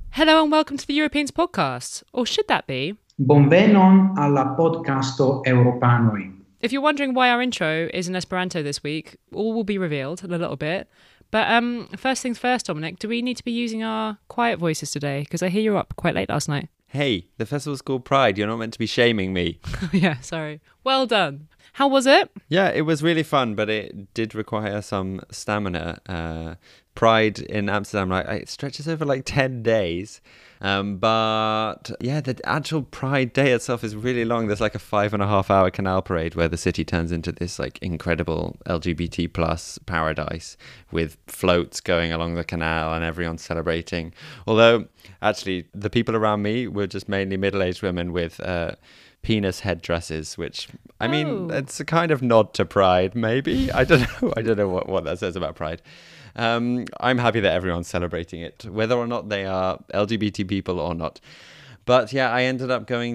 Hello and welcome to the Europeans podcast. Or should that be? Bonvenon alla podcasto Europanoi. If you're wondering why our intro is in Esperanto this week, all will be revealed in a little bit. But first things first, Dominic, do we need to be using our quiet voices today? Because I hear you were up quite late last night. Hey, the festival's called Pride. You're not meant to be shaming me. Yeah, sorry. Well done. How was it? Yeah, it was really fun, but it did require some stamina. Pride in Amsterdam, it stretches over like 10 days. But yeah, the actual Pride Day itself is really long. There's like a 5.5 hour canal parade where the city turns into this like incredible LGBT plus paradise with floats going along the canal and everyone celebrating. Although actually the people around me were just mainly middle-aged women with penis headdresses, which I mean, it's a kind of nod to Pride, maybe. I don't know what that says about Pride. I'm happy that everyone's celebrating it, whether or not they are LGBT people or not. But yeah, I ended up going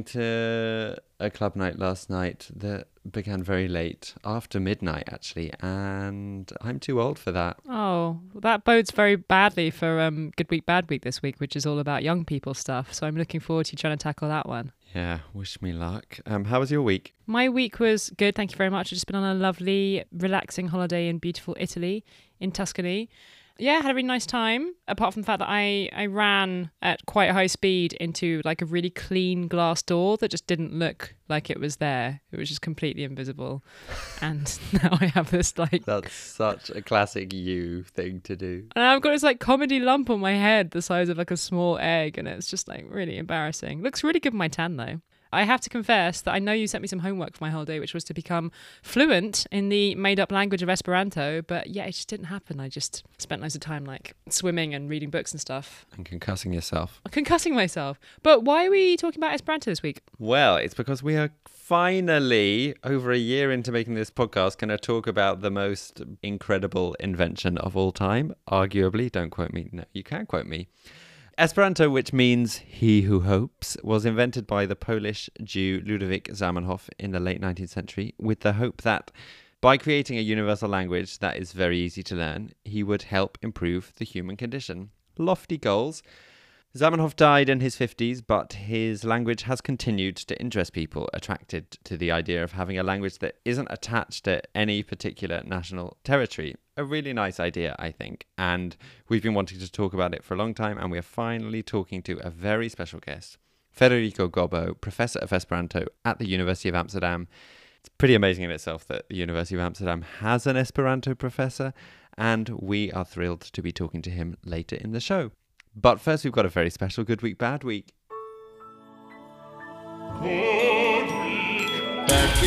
to a club night last night that began very late, after midnight actually, and I'm too old for that. Oh, that bodes very badly for Good Week, Bad Week this week, which is all about young people stuff. So I'm looking forward to you trying to tackle that one. Yeah, wish me luck. How was your week? My week was good, thank you very much. I've just been on a lovely, relaxing holiday in beautiful Italy, in Tuscany. Yeah, had a really nice time, apart from the fact that I ran at quite high speed into like a really clean glass door that just didn't look like it was there. It was just completely invisible. And now I have this like... That's such a classic you thing to do. And I've got this like comedy lump on my head the size of like a small egg, and it's just like really embarrassing. Looks really good in my tan though. I have to confess that I know you sent me some homework for my holiday, which was to become fluent in the made-up language of Esperanto, but yeah, it just didn't happen. I just spent loads of time like swimming and reading books and stuff. And concussing yourself. Concussing myself. But why are we talking about Esperanto this week? Well, it's because we are finally, over a year into making this podcast, going to talk about the most incredible invention of all time. Arguably, don't quote me. No, you can quote me. Esperanto, which means he who hopes, was invented by the Polish Jew Ludwik Zamenhof in the late 19th century with the hope that by creating a universal language that is very easy to learn, he would help improve the human condition. Lofty goals. Zamenhof died in his 50s, but his language has continued to interest people attracted to the idea of having a language that isn't attached to any particular national territory. A really nice idea, I think, and we've been wanting to talk about it for a long time, and we're finally talking to a very special guest, Federico Gobbo, Professor of Esperanto at the University of Amsterdam. It's pretty amazing in itself that the University of Amsterdam has an Esperanto professor, and we are thrilled to be talking to him later in the show. But first, we've got a very special Good Week, Bad Week. Good week, bad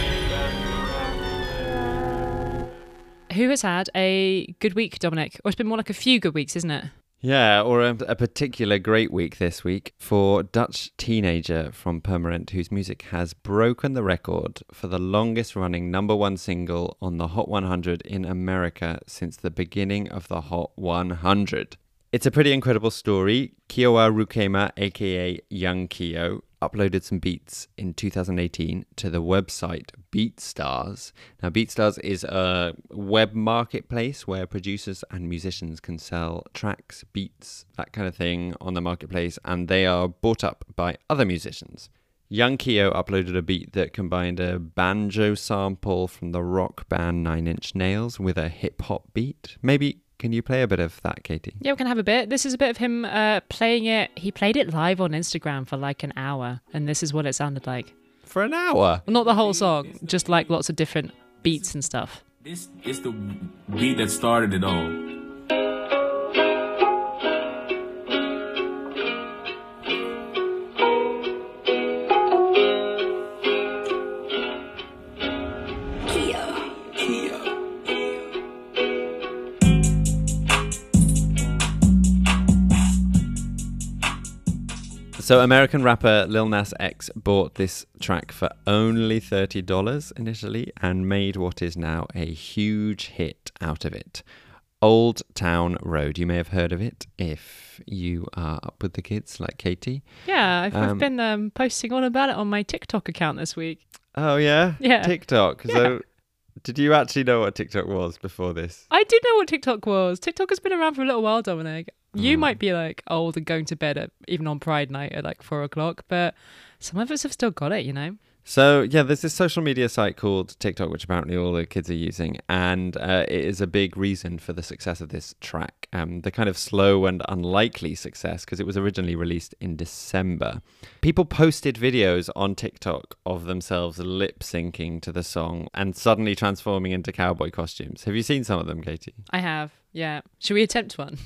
week. Who has had a good week, Dominic? Or it's been more like a few good weeks, isn't it? Yeah, or a particular great week this week for Dutch teenager from Purmerend, whose music has broken the record for the longest running #1 single on the Hot 100 in America since the beginning of the Hot 100. It's a pretty incredible story. Kiowa Rukema, aka Young Kio, uploaded some beats in 2018 to the website BeatStars. Now, BeatStars is a web marketplace where producers and musicians can sell tracks, beats, that kind of thing on the marketplace, and they are bought up by other musicians. Young Kio uploaded a beat that combined a banjo sample from the rock band Nine Inch Nails with a hip-hop beat. Maybe can you play a bit of that, Katie? Yeah, we can have a bit. This is a bit of him playing it. He played it live on Instagram for like an hour, and this is what it sounded like. For an hour? Well, not the whole song, just like lots of different beats and stuff. This is the beat that started it all. So American rapper Lil Nas X bought this track for only $30 initially and made what is now a huge hit out of it. Old Town Road. You may have heard of it if you are up with the kids like Katie. Yeah, I've been posting all about it on my TikTok account this week. Oh, yeah? Yeah. TikTok. Yeah. So did you actually know what TikTok was before this? I did know what TikTok was. TikTok has been around for a little while, Dominic. You might be like old and going to bed at even on Pride night at like 4 o'clock, but some of us have still got it, you know. So, yeah, there's this social media site called TikTok, which apparently all the kids are using, and it is a big reason for the success of this track. The kind of slow and unlikely success, because it was originally released in December. People posted videos on TikTok of themselves lip syncing to the song and suddenly transforming into cowboy costumes. Have you seen some of them, Katie? I have, yeah. Should we attempt one?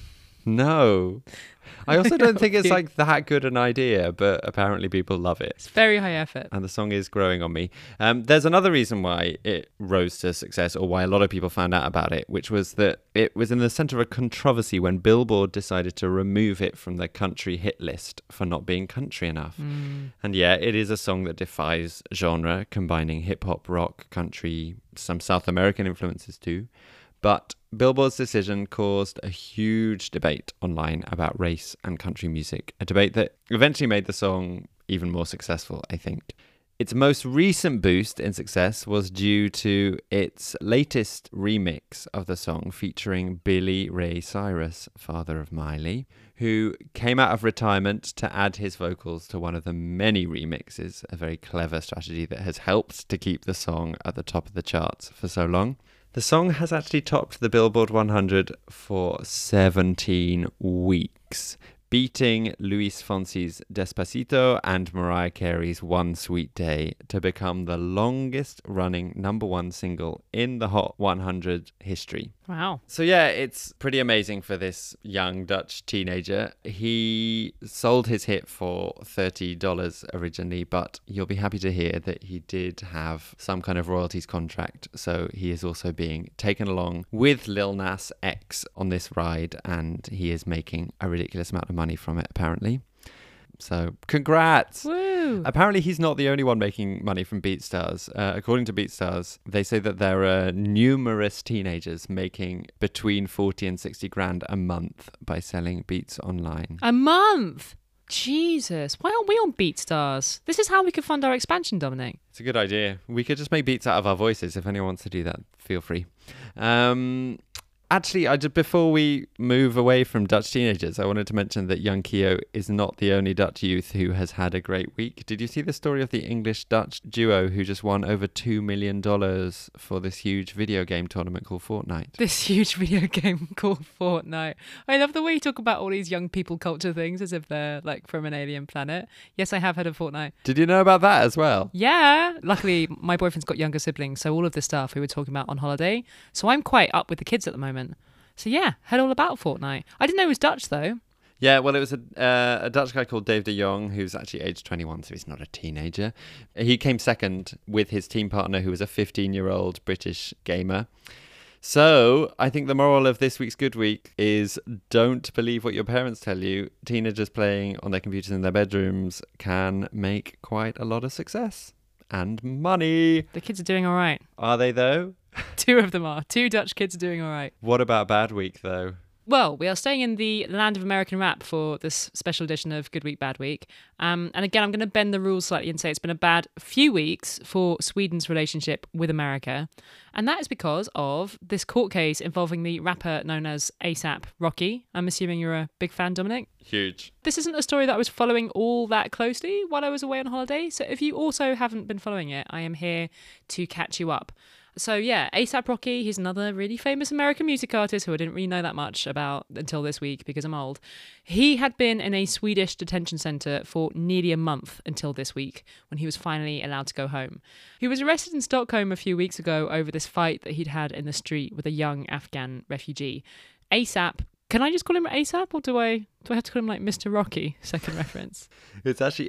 No. I also don't think it's like that good an idea, but apparently people love it. It's very high effort. And the song is growing on me. There's another reason why it rose to success, or why a lot of people found out about it, which was that it was in the center of a controversy when Billboard decided to remove it from the country hit list for not being country enough. And yeah, it is a song that defies genre, combining hip hop, rock, country, some South American influences too. But Billboard's decision caused a huge debate online about race and country music, a debate that eventually made the song even more successful, I think. Its most recent boost in success was due to its latest remix of the song featuring Billy Ray Cyrus, father of Miley, who came out of retirement to add his vocals to one of the many remixes, a very clever strategy that has helped to keep the song at the top of the charts for so long. The song has actually topped the Billboard 100 for 17 weeks, beating Luis Fonsi's Despacito and Mariah Carey's One Sweet Day to become the longest running #1 single in the Hot 100 history. Wow. So yeah, it's pretty amazing for this young Dutch teenager. He sold his hit for $30 originally, but you'll be happy to hear that he did have some kind of royalties contract. So he is also being taken along with Lil Nas X on this ride, and he is making a ridiculous amount of money from it, apparently. So congrats. Woo. Apparently he's not the only one making money from BeatStars. According to BeatStars, they say that there are numerous teenagers making between 40 and 60 grand a month by selling beats online. A month? Jesus. Why aren't we on BeatStars? This is how we could fund our expansion, Dominic. It's a good idea. We could just make beats out of our voices. If anyone wants to do that, feel free. Actually, before we move away from Dutch teenagers, I wanted to mention that Young Keo is not the only Dutch youth who has had a great week. Did you see the story of the English-Dutch duo who just won over $2 million for this huge video game tournament called Fortnite? This huge video game called Fortnite. I love the way you talk about all these young people culture things as if they're like from an alien planet. Yes, I have heard of Fortnite. Did you know about that as well? Yeah. Luckily, my boyfriend's got younger siblings, so all of the stuff we were talking about on holiday. So I'm quite up with the kids at the moment. So yeah, heard all about Fortnite. I didn't know it was Dutch though. Yeah, well, it was a Dutch guy called Dave de Jong, who's actually aged 21, so he's not a teenager. He came second with his team partner, who was a 15-year-old British gamer. So I think the moral of this week's Good Week is don't believe what your parents tell you. Teenagers playing on their computers in their bedrooms can make quite a lot of success and money. The kids are doing all right. Are they, though? 2 of them are. 2 Dutch kids are doing all right. What about Bad Week, though? Well, we are staying in the land of American rap for this special edition of Good Week, Bad Week. And again, I'm going to bend the rules slightly and say it's been a bad few weeks for Sweden's relationship with America. And that is because of this court case involving the rapper known as A$AP Rocky. I'm assuming you're a big fan, Dominic? Huge. This isn't a story that I was following all that closely while I was away on holiday. So if you also haven't been following it, I am here to catch you up. So yeah, A$AP Rocky, he's another really famous American music artist who I didn't really know that much about until this week because I'm old. He had been in a Swedish detention centre for nearly a month until this week when he was finally allowed to go home. He was arrested in Stockholm a few weeks ago over this fight that he'd had in the street with a young Afghan refugee. A$AP, can I just call him A$AP or do I have to call him like Mr. Rocky? Second reference. It's actually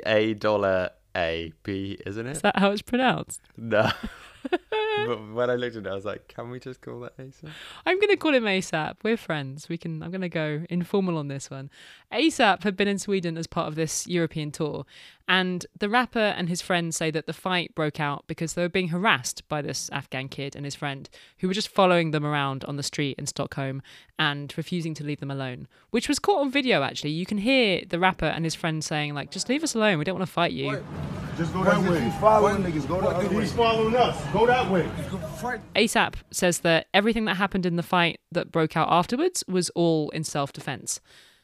$A$AP, isn't it? Is that how it's pronounced? No. But when I looked at it, I was like, can we just call that A$AP? I'm going to call him A$AP. We're friends. I'm going to go informal on this one. A$AP had been in Sweden as part of this European tour. And the rapper and his friends say that the fight broke out because they were being harassed by this Afghan kid and his friend who were just following them around on the street in Stockholm and refusing to leave them alone, which was caught on video, actually. You can hear the rapper and his friend saying, like, just leave us alone. We don't want to fight you. What? Just go that way. He's following niggas. Go that way. He's following us. Go that way. A$AP says that everything that happened in the fight that broke out afterwards was all in self-defense.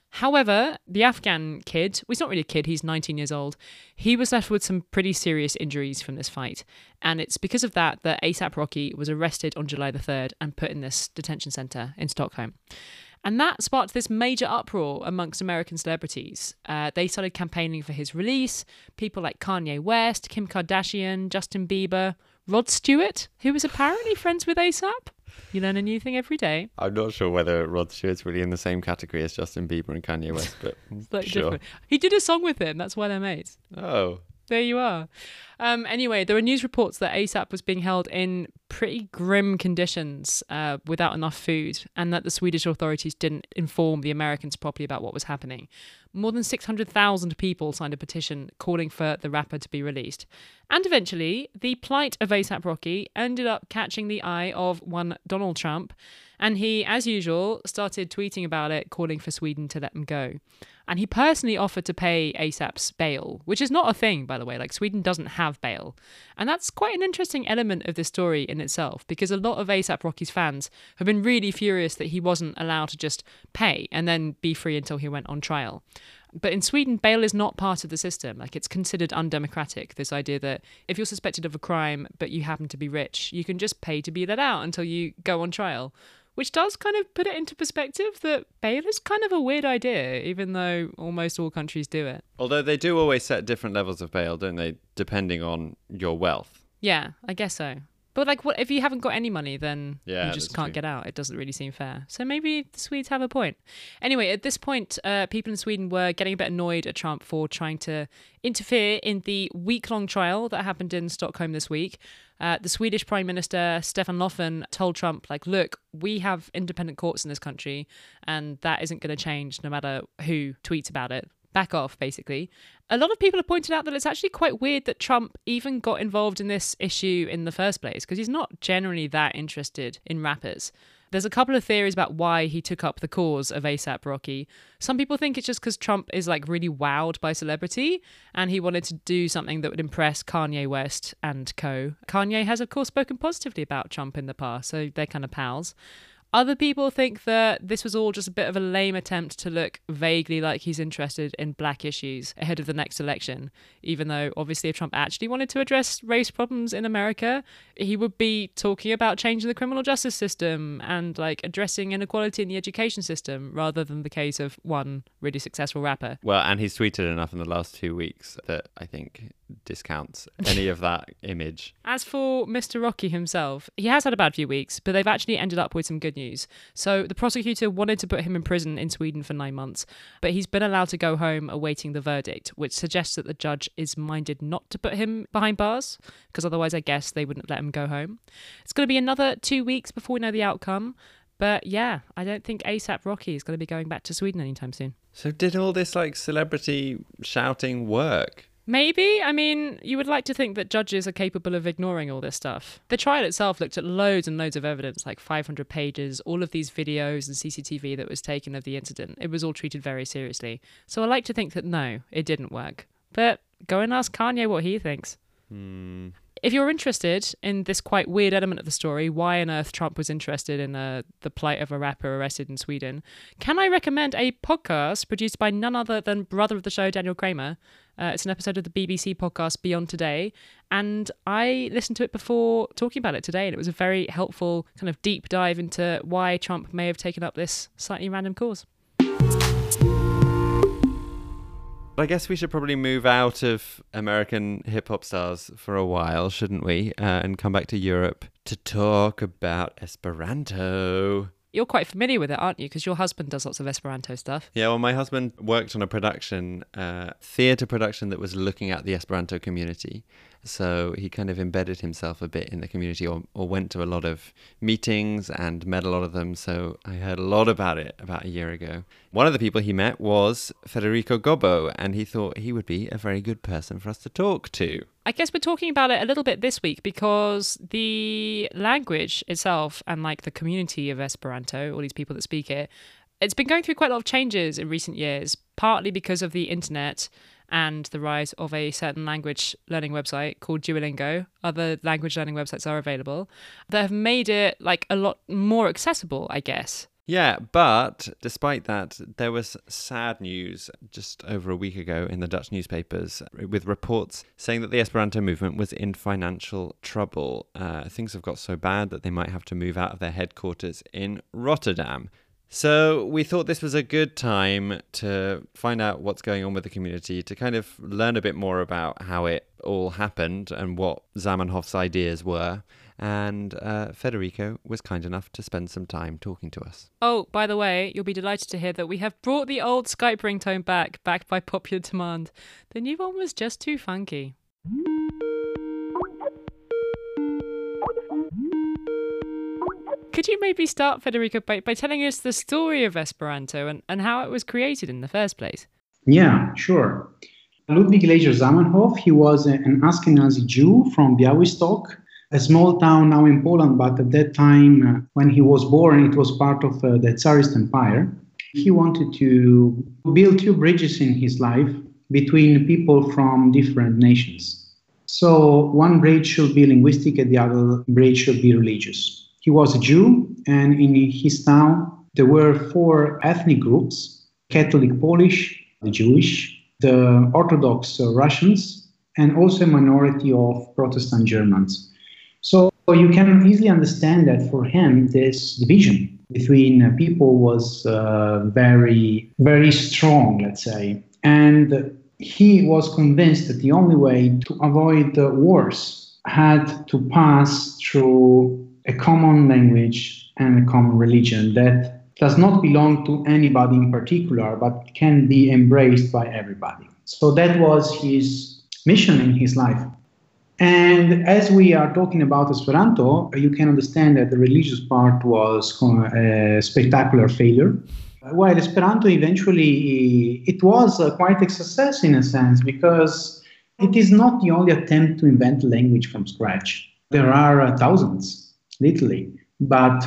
However, the Afghan kid, well, he's not really a kid, he's 19 years old, he was left with some pretty serious injuries from this fight. And it's because of that that ASAP Rocky was arrested on July the 3rd and put in this detention centre in Stockholm. And that sparked this major uproar amongst American celebrities. They started campaigning for his release. People like Kanye West, Kim Kardashian, Justin Bieber, Rod Stewart, who was apparently friends with ASAP. You learn a new thing every day. I'm not sure whether Rod Stewart's really in the same category as Justin Bieber and Kanye West, but Slightly sure. different. He did a song with him. That's why they're mates. Oh, There you are. Anyway, there were news reports that ASAP was being held in pretty grim conditions without enough food, and that the Swedish authorities didn't inform the Americans properly about what was happening. More than 600,000 people signed a petition calling for the rapper to be released. And eventually, the plight of ASAP Rocky ended up catching the eye of one Donald Trump, and he, as usual, started tweeting about it, calling for Sweden to let him go. And he personally offered to pay ASAP's bail, which is not a thing, by the way. Like, Sweden doesn't have bail. And that's quite an interesting element of this story in itself, because a lot of ASAP Rocky's fans have been really furious that he wasn't allowed to just pay and then be free until he went on trial. But in Sweden, bail is not part of the system. Like, it's considered undemocratic, this idea that if you're suspected of a crime but you happen to be rich, you can just pay to be let out until you go on trial. Which does kind of put it into perspective that bail is kind of a weird idea, even though almost all countries do it. although they do always set different levels of bail, don't they, depending on your wealth. Yeah, I guess so. But like, what if you haven't got any money, then Yeah, you just that's can't true. get out. It doesn't really seem fair. So maybe the Swedes have a point. Anyway, at this point, people in Sweden were getting a bit annoyed at Trump for trying to interfere in the week-long trial that happened in Stockholm this week. The Swedish Prime Minister, Stefan Löfven, told Trump, like, look, we have independent courts in this country, and that isn't going to change no matter who tweets about it. Back off, basically. A lot of people have pointed out that it's actually quite weird that Trump even got involved in this issue in the first place, because he's not generally that interested in rappers. There's a couple of theories about why he took up the cause of ASAP Rocky. Some people think it's just because Trump is like really wowed by celebrity and he wanted to do something that would impress Kanye West and co. Kanye has, of course, spoken positively about Trump in the past, so they're kind of pals. Other people think that this was all just a bit of a lame attempt to look vaguely like he's interested in black issues ahead of the next election, even though obviously if Trump actually wanted to address race problems in America, he would be talking about changing the criminal justice system and like addressing inequality in the education system rather than the case of one really successful rapper. Well, and he's tweeted enough in the last 2 weeks that I think discounts any of that image. As for Mr. Rocky himself, he has had a bad few weeks, but they've actually ended up with some good news. So the prosecutor wanted to put him in prison in Sweden for 9 months, but he's been allowed to go home awaiting the verdict, which suggests that the judge is minded not to put him behind bars, because otherwise I guess they wouldn't let him go home. It's going to be another 2 weeks before we know the outcome. But yeah, I don't think ASAP Rocky is going to be going back to Sweden anytime soon. So did all this like celebrity shouting work? Maybe. I mean, you would like to think that judges are capable of ignoring all this stuff. The trial itself looked at loads and loads of evidence, like 500 pages, all of these videos and CCTV that was taken of the incident. It was all treated very seriously. So I like to think that no, it didn't work. But go and ask Kanye what he thinks. If you're interested in this quite weird element of the story, why on earth Trump was interested in the plight of a rapper arrested in Sweden, can I recommend a podcast produced by none other than brother of the show, Daniel Kramer. It's an episode of the BBC podcast Beyond Today, and I listened to it before talking about it today, and it was a very helpful kind of deep dive into why Trump may have taken up this slightly random cause. I guess we should probably move out of American hip-hop stars for a while, shouldn't we? And come back to Europe to talk about Esperanto. You're quite familiar with it, aren't you? Because your husband does lots of Esperanto stuff. Yeah, well, my husband worked on a production, theatre production that was looking at the Esperanto community. So he kind of embedded himself a bit in the community or went to a lot of meetings and met a lot of them. So I heard a lot about it about a year ago. One of the people he met was Federico Gobbo, and he thought he would be a very good person for us to talk to. I guess we're talking about it a little bit this week because the language itself and like the community of Esperanto, all these people that speak it, it's been going through quite a lot of changes in recent years, partly because of the internet and the rise of a certain language learning website called Duolingo. Other language learning websites are available that have made it like a lot more accessible, I guess. Yeah, but despite that, there was sad news just over a week ago in the Dutch newspapers with reports saying that the Esperanto movement was in financial trouble. Things have got so bad that they might have to move out of their headquarters in Rotterdam. So we thought this was a good time to find out what's going on with the community, to kind of learn a bit more about how it all happened and what Zamenhof's ideas were. And Federico was kind enough to spend some time talking to us. Oh, by the way, you'll be delighted to hear that we have brought the old Skype ringtone back, backed by popular demand. The new one was just too funky. Could you maybe start, Federico, by telling us the story of Esperanto and how it was created in the first place? Yeah, sure. Ludwig Leisure Zamenhof, he was an Ashkenazi Jew from Białystok, a small town now in Poland, but at that time, when he was born, it was part of the Tsarist Empire. He wanted to build two bridges in his life between people from different nations. So one bridge should be linguistic and the other bridge should be religious. He was a Jew, and in his town, there were 4 ethnic groups: Catholic Polish, the Jewish, the Orthodox Russians, and also a minority of Protestant Germans. So you can easily understand that for him, this division between people was very, very strong, let's say. And he was convinced that the only way to avoid wars had to pass through a common language and a common religion that does not belong to anybody in particular, but can be embraced by everybody. So that was his mission in his life. And as we are talking about Esperanto, you can understand that the religious part was a spectacular failure. While Esperanto eventually, it was quite a success in a sense, because it is not the only attempt to invent a language from scratch. There are thousands, literally, but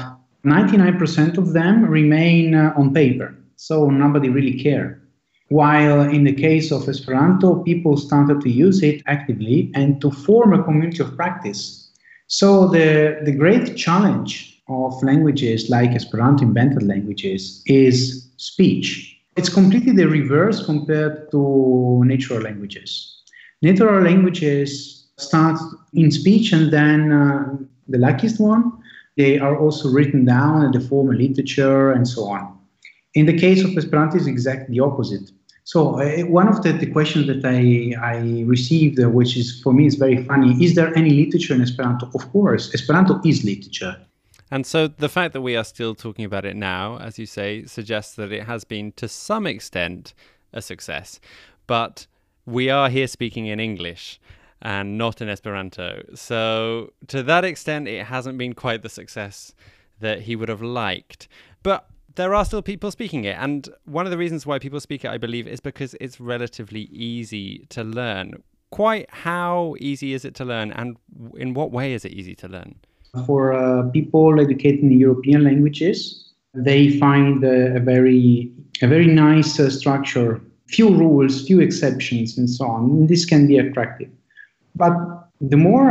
99% of them remain on paper, so nobody really cares. While in the case of Esperanto, people started to use it actively and to form a community of practice. So the great challenge of languages like Esperanto, invented languages, is speech. It's completely the reverse compared to natural languages. Natural languages start in speech, and then the luckiest one, they are also written down and they form a literature and so on. In the case of Esperanto, it's exactly the opposite. So one of the questions that I received, which is for me is very funny, is there any literature in Esperanto? Of course, Esperanto is literature. And so the fact that we are still talking about it now, as you say, suggests that it has been to some extent a success. But we are here speaking in English and not in Esperanto. So to that extent, it hasn't been quite the success that he would have liked. But there are still people speaking it. And one of the reasons why people speak it, I believe, is because it's relatively easy to learn. Quite how easy is it to learn, and in what way is it easy to learn? For people educated in European languages, they find a very nice structure, few rules, few exceptions, and so on. And this can be attractive. But the more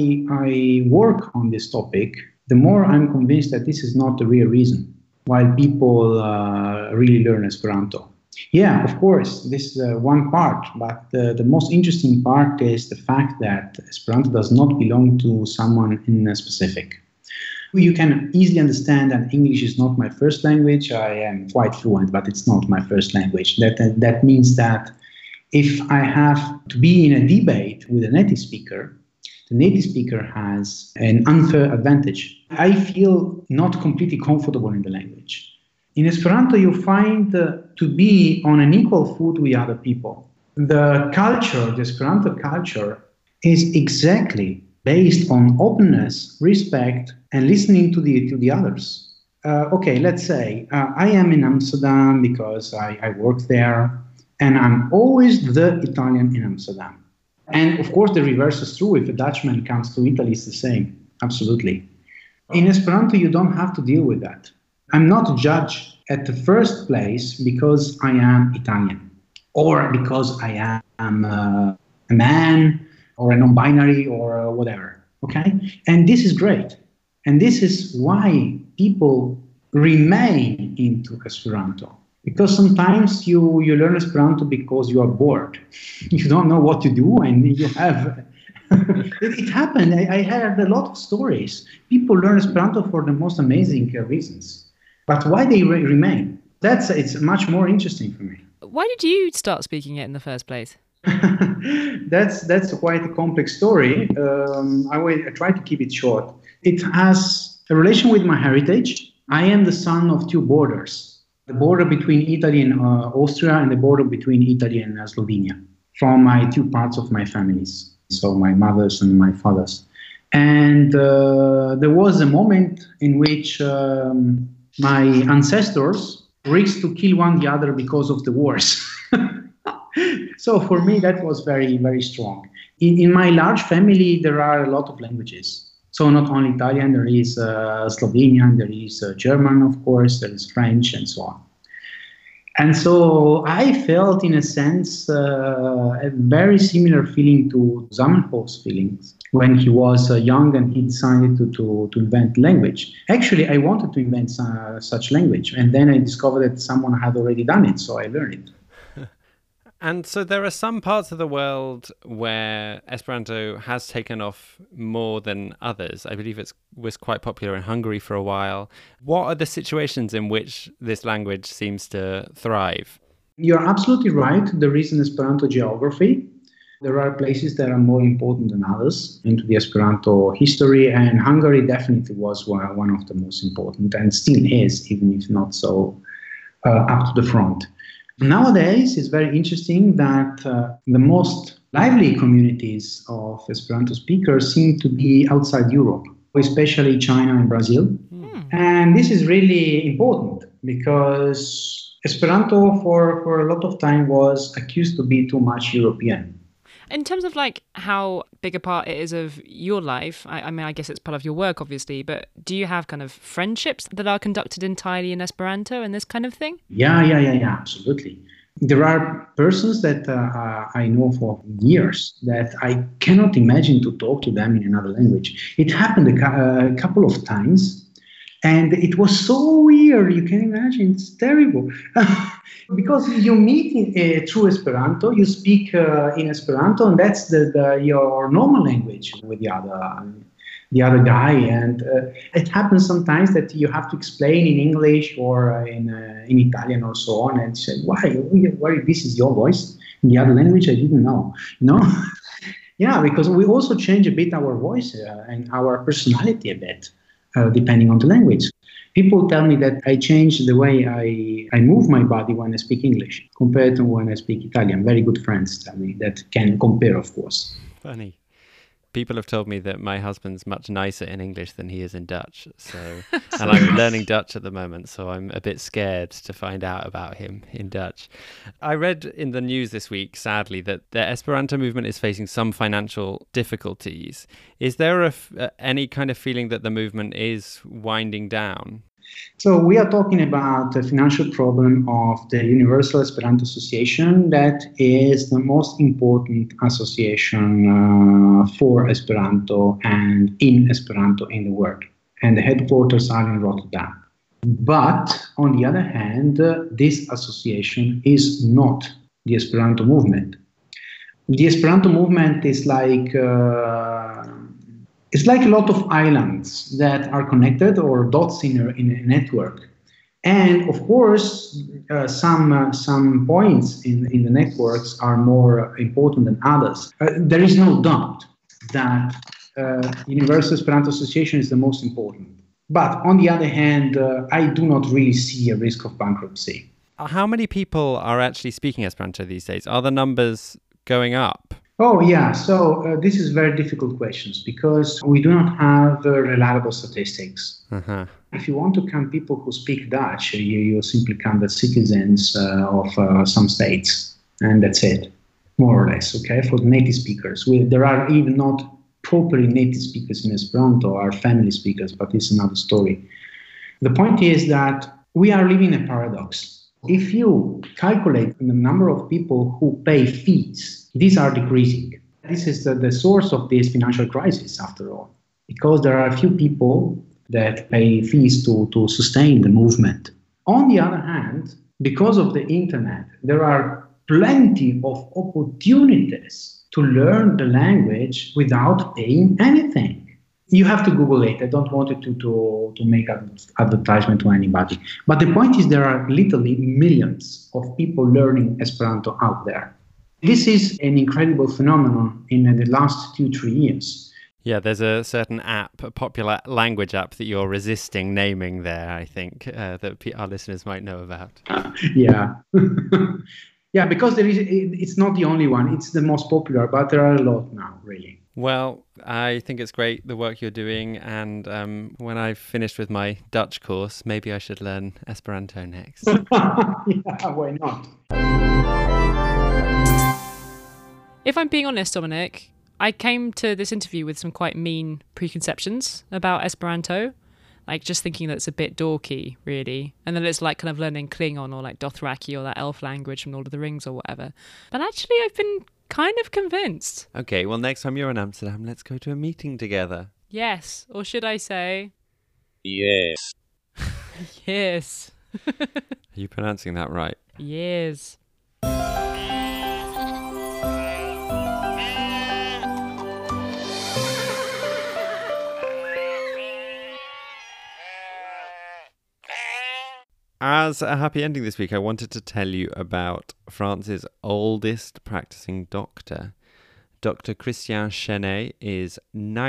I work on this topic, the more I'm convinced that this is not the real reason why people really learn Esperanto. Yeah, of course, this is one part, but the most interesting part is the fact that Esperanto does not belong to someone in a specific. You can easily understand that English is not my first language. I am quite fluent, but it's not my first language. That means that if I have to be in a debate with a native speaker, the native speaker has an unfair advantage. I feel not completely comfortable in the language. In Esperanto, you find to be on an equal foot with other people. The culture, the Esperanto culture, is exactly based on openness, respect, and listening to the others. Okay, let's say I am in Amsterdam because I work there, and I'm always the Italian in Amsterdam. And of course, the reverse is true. If a Dutchman comes to Italy, it's the same. Absolutely. In Esperanto, you don't have to deal with that. I'm not judged at the first place because I am Italian, or because I am a man, or a non-binary, or whatever. Okay? And this is great. And this is why people remain into Esperanto. Because sometimes you learn Esperanto because you are bored. You don't know what to do, and you have... it happened. I heard a lot of stories. People learn Esperanto for the most amazing reasons. But why they remain? It's much more interesting for me. Why did you start speaking it in the first place? That's quite a complex story. I try to keep it short. It has a relation with my heritage. I am the son of two borders. The border between Italy and Austria, and the border between Italy and Slovenia, from my two parts of my families, so my mother's and my father's. And there was a moment in which my ancestors risked to kill one the other because of the wars. So for me, that was very, very strong. In my large family, there are a lot of languages. So not only Italian, there is Slovenian, there is German, of course, there is French, and so on. And so I felt, in a sense, a very similar feeling to Zamenhof's feelings when he was young and he decided to invent language. Actually, I wanted to invent such language, and then I discovered that someone had already done it, so I learned it. And so there are some parts of the world where Esperanto has taken off more than others. I believe it was quite popular in Hungary for a while. What are the situations in which this language seems to thrive? You're absolutely right. There is an Esperanto geography. There are places that are more important than others into the Esperanto history, and Hungary definitely was one of the most important, and still is, even if not so up to the front. Nowadays, it's very interesting that the most lively communities of Esperanto speakers seem to be outside Europe, especially China and Brazil. And this is really important because Esperanto for a lot of time was accused to be too much European. In terms of like how big a part it is of your life, I mean, I guess it's part of your work, obviously, but do you have kind of friendships that are conducted entirely in Esperanto and this kind of thing? Yeah, absolutely. There are persons that I know for years that I cannot imagine to talk to them in another language. It happened a couple of times, and it was so weird. You can imagine, it's terrible. Because you meet through Esperanto, you speak in Esperanto, and that's your normal language with the other guy. And it happens sometimes that you have to explain in English or in Italian or so on, and say, why this is your voice in the other language? I didn't know. Yeah, because we also change a bit our voice and our personality a bit, depending on the language. People tell me that I change the way I move my body when I speak English compared to when I speak Italian. Very good friends tell me that can compare, of course. Funny. People have told me that my husband's much nicer in English than he is in Dutch. And I'm learning Dutch at the moment, so I'm a bit scared to find out about him in Dutch. I read in the news this week, sadly, that the Esperanto movement is facing some financial difficulties. Is there any kind of feeling that the movement is winding down? So we are talking about the financial problem of the Universal Esperanto Association. That is the most important association for Esperanto and in Esperanto in the world. And the headquarters are in Rotterdam. But on the other hand, this association is not the Esperanto movement. The Esperanto movement is like... it's like a lot of islands that are connected or dots in a network. And of course, some points in the networks are more important than others. There is no doubt that Universal Esperanto Association is the most important. But on the other hand, I do not really see a risk of bankruptcy. How many people are actually speaking Esperanto these days? Are the numbers going up? Oh, yeah. So this is very difficult questions because we do not have reliable statistics. Uh-huh. If you want to count people who speak Dutch, you simply count the citizens of some states, and that's it, more or less, okay, for the native speakers. There are even not properly native speakers in Esperanto, are family speakers, but it's another story. The point is that we are living a paradox. If you calculate the number of people who pay fees, these are decreasing. This is the source of this financial crisis, after all, because there are a few people that pay fees to sustain the movement. On the other hand, because of the internet, there are plenty of opportunities to learn the language without paying anything. You have to Google it. I don't want it to make advertisement to anybody. But the point is there are literally millions of people learning Esperanto out there. This is an incredible phenomenon in the last 2-3 years. Yeah, there's a certain app, a popular language app that you're resisting naming there, I think, that our listeners might know about. Yeah. Yeah, because it's not the only one. It's the most popular, but there are a lot now, really. Well, I think it's great, the work you're doing. And when I've finished with my Dutch course, maybe I should learn Esperanto next. Yeah, why not? If I'm being honest, Dominic, I came to this interview with some quite mean preconceptions about Esperanto. Like just thinking that it's a bit dorky, really. And then it's like kind of learning Klingon or like Dothraki or that elf language from Lord of the Rings or whatever. But actually, I've been kind of convinced. Okay, well, next time you're in Amsterdam, let's go to a meeting together. Yes. Or should I say? Yes. Yes. Are you pronouncing that right? Yes. As a happy ending this week, I wanted to tell you about France's oldest practicing doctor. Dr. Christian Chenet is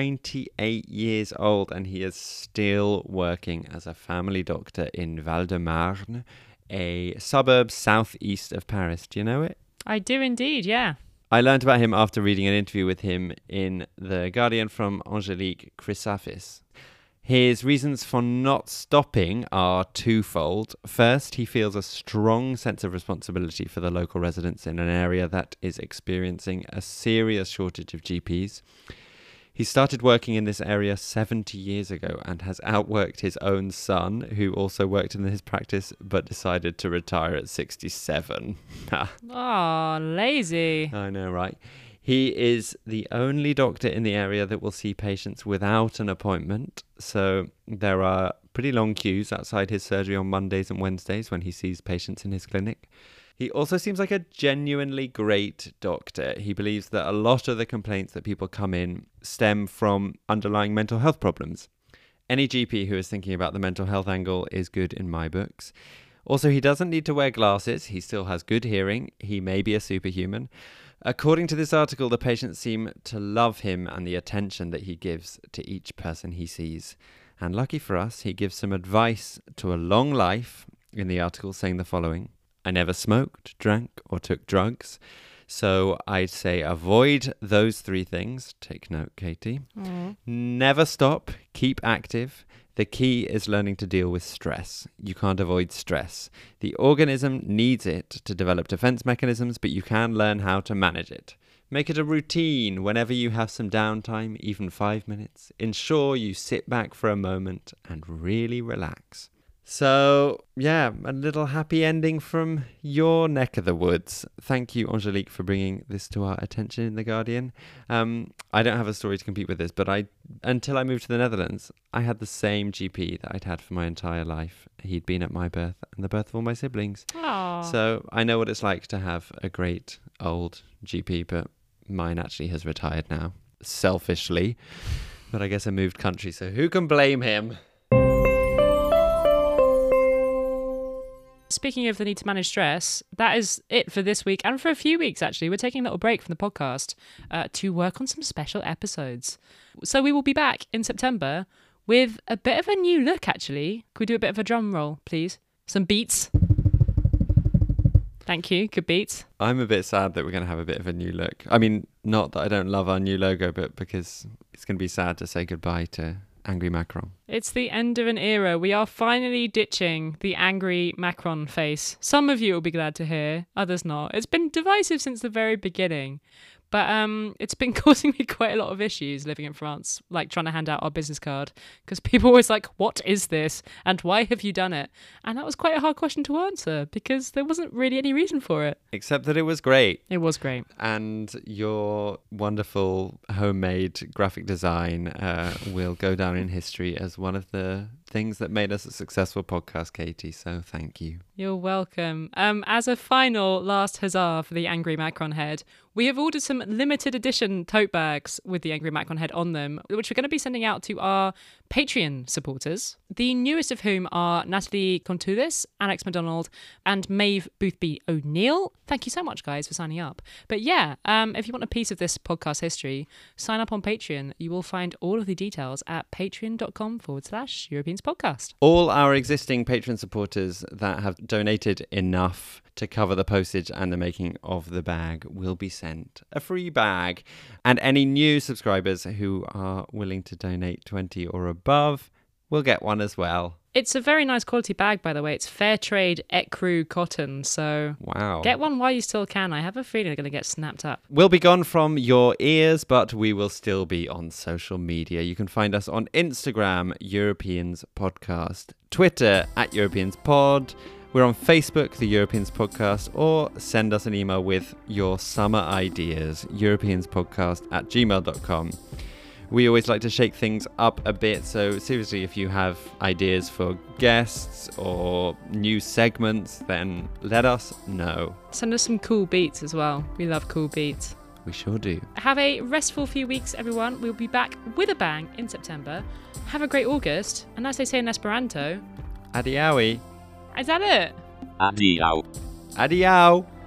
98 years old and he is still working as a family doctor in Val-de-Marne, a suburb southeast of Paris. Do you know it? I do indeed, yeah. I learned about him after reading an interview with him in The Guardian from Angelique Chrysafis. His reasons for not stopping are twofold. First, he feels a strong sense of responsibility for the local residents in an area that is experiencing a serious shortage of GPs. He started working in this area 70 years ago and has outworked his own son, who also worked in his practice but decided to retire at 67. Oh, lazy. I know, right? He is the only doctor in the area that will see patients without an appointment. So there are pretty long queues outside his surgery on Mondays and Wednesdays when he sees patients in his clinic. He also seems like a genuinely great doctor. He believes that a lot of the complaints that people come in stem from underlying mental health problems. Any GP who is thinking about the mental health angle is good in my books. Also, he doesn't need to wear glasses. He still has good hearing. He may be a superhuman. According to this article, the patients seem to love him and the attention that he gives to each person he sees. And lucky for us, he gives some advice to a long life in the article, saying the following: I never smoked, drank, or took drugs. So I'd say avoid those three things. Take note, Katie. Never stop. Keep active. The key is learning to deal with stress. You can't avoid stress. The organism needs it to develop defense mechanisms, but you can learn how to manage it. Make it a routine whenever you have some downtime, even 5 minutes. Ensure you sit back for a moment and really relax. So, yeah, a little happy ending from your neck of the woods. Thank you, Angelique, for bringing this to our attention in The Guardian. I don't have a story to compete with this, but until I moved to the Netherlands, I had the same GP that I'd had for my entire life. He'd been at my birth and the birth of all my siblings. Aww. So I know what it's like to have a great old GP, but mine actually has retired now, selfishly. But I guess I moved country, so who can blame him? Speaking of the need to manage stress, that is it for this week and for a few weeks, actually. We're taking a little break from the podcast to work on some special episodes. So we will be back in September with a bit of a new look, actually. Could we do a bit of a drum roll, please? Some beats. Thank you. Good beats. I'm a bit sad that we're going to have a bit of a new look. I mean, not that I don't love our new logo, but because it's going to be sad to say goodbye to Angry Macron. It's the end of an era. We are finally ditching the angry Macron face. Some of you will be glad to hear, others not. It's been divisive since the very beginning. But it's been causing me quite a lot of issues living in France, like trying to hand out our business card, because people are always like, what is this? And why have you done it? And that was quite a hard question to answer because there wasn't really any reason for it. Except that it was great. It was great. And your wonderful homemade graphic design will go down in history as one of the things that made us a successful podcast, Katie. So thank you. You're welcome. As a final last huzzah for the Angry Macron head, we have ordered some limited edition tote bags with the Angry Macron head on them, which we're going to be sending out to our Patreon supporters, the newest of whom are Natalie Contoulis, Alex McDonald, and Maeve Boothby O'Neill. Thank you so much, guys, for signing up. But yeah, if you want a piece of this podcast history, sign up on Patreon. You will find all of the details at patreon.com/Europeans Podcast. All our existing Patreon supporters that have donated enough to cover the postage and the making of the bag will be sent a free bag. And any new subscribers who are willing to donate 20 or above will get one as well. It's a very nice quality bag, by the way. It's fair trade ecru cotton, so wow. Get one while you still can. I have a feeling they're going to get snapped up. We'll be gone from your ears, but we will still be on social media. You can find us on Instagram, Europeans Podcast, Twitter @EuropeansPod. We're on Facebook, The Europeans Podcast, or send us an email with your summer ideas, europeanspodcast@gmail.com. We always like to shake things up a bit, so seriously, if you have ideas for guests or new segments, then let us know. Send us some cool beats as well. We love cool beats. We sure do. Have a restful few weeks, everyone. We'll be back with a bang in September. Have a great August, and as they say in Esperanto, Adiaui. is that it? Adiao. Adiao.